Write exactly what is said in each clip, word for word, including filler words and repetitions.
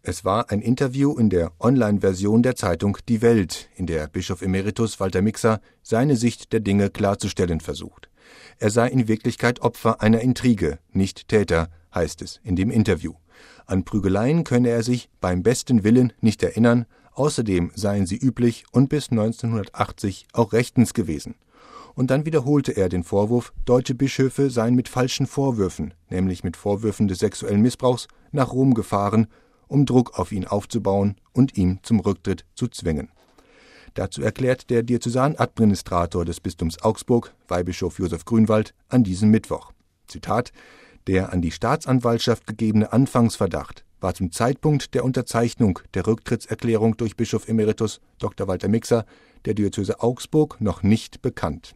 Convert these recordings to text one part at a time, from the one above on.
Es war ein Interview in der Online-Version der Zeitung Die Welt, in der Bischof Emeritus Walter Mikser seine Sicht der Dinge klarzustellen versucht. Er sei in Wirklichkeit Opfer einer Intrige, nicht Täter, heißt es in dem Interview. An Prügeleien könne er sich beim besten Willen nicht erinnern, außerdem seien sie üblich und bis neunzehnhundertachtzig auch rechtens gewesen. Und dann wiederholte er den Vorwurf, deutsche Bischöfe seien mit falschen Vorwürfen, nämlich mit Vorwürfen des sexuellen Missbrauchs, nach Rom gefahren, um Druck auf ihn aufzubauen und ihn zum Rücktritt zu zwingen. Dazu erklärt der Diözesanadministrator des Bistums Augsburg, Weihbischof Josef Grünwald, an diesem Mittwoch. Zitat: Der an die Staatsanwaltschaft gegebene Anfangsverdacht war zum Zeitpunkt der Unterzeichnung der Rücktrittserklärung durch Bischof Emeritus Doktor Walter Mikser der Diözese Augsburg noch nicht bekannt.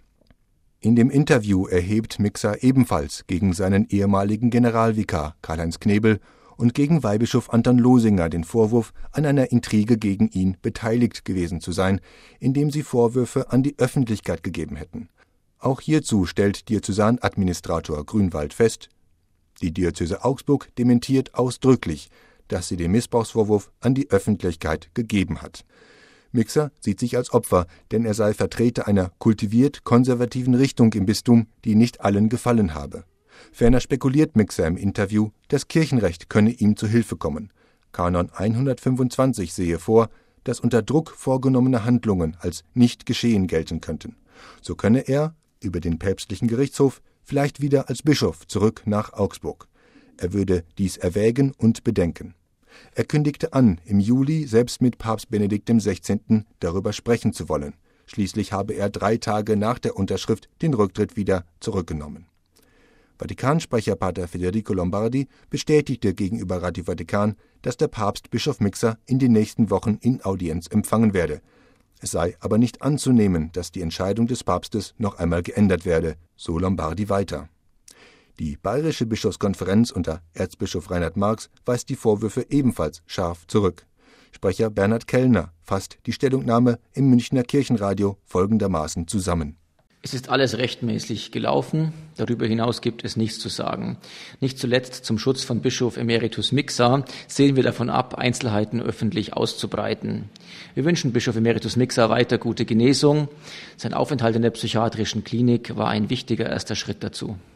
In dem Interview erhebt Mikser ebenfalls gegen seinen ehemaligen Generalvikar Karl-Heinz Knebel und gegen Weihbischof Anton Losinger den Vorwurf, an einer Intrige gegen ihn beteiligt gewesen zu sein, indem sie Vorwürfe an die Öffentlichkeit gegeben hätten. Auch hierzu stellt Diözesanadministrator Grünwald fest: Die Diözese Augsburg dementiert ausdrücklich, dass sie den Missbrauchsvorwurf an die Öffentlichkeit gegeben hat. Mikser sieht sich als Opfer, denn er sei Vertreter einer kultiviert konservativen Richtung im Bistum, die nicht allen gefallen habe. Ferner spekuliert Mikser im Interview, das Kirchenrecht könne ihm zu Hilfe kommen. Kanon hundertfünfundzwanzig sehe vor, dass unter Druck vorgenommene Handlungen als nicht geschehen gelten könnten. So könne er, über den päpstlichen Gerichtshof, vielleicht wieder als Bischof zurück nach Augsburg. Er würde dies erwägen und bedenken. Er kündigte an, im Juli selbst mit Papst Benedikt dem Sechzehnten darüber sprechen zu wollen. Schließlich habe er drei Tage nach der Unterschrift den Rücktritt wieder zurückgenommen. Vatikansprecher Pater Federico Lombardi bestätigte gegenüber Radio Vatikan, dass der Papst Bischof Mikser in den nächsten Wochen in Audienz empfangen werde. Es sei aber nicht anzunehmen, dass die Entscheidung des Papstes noch einmal geändert werde, so Lombardi weiter. Die Bayerische Bischofskonferenz unter Erzbischof Reinhard Marx weist die Vorwürfe ebenfalls scharf zurück. Sprecher Bernhard Kellner fasst die Stellungnahme im Münchner Kirchenradio folgendermaßen zusammen: Es ist alles rechtmäßig gelaufen. Darüber hinaus gibt es nichts zu sagen. Nicht zuletzt zum Schutz von Bischof Emeritus Mikser sehen wir davon ab, Einzelheiten öffentlich auszubreiten. Wir wünschen Bischof Emeritus Mikser weiter gute Genesung. Sein Aufenthalt in der psychiatrischen Klinik war ein wichtiger erster Schritt dazu.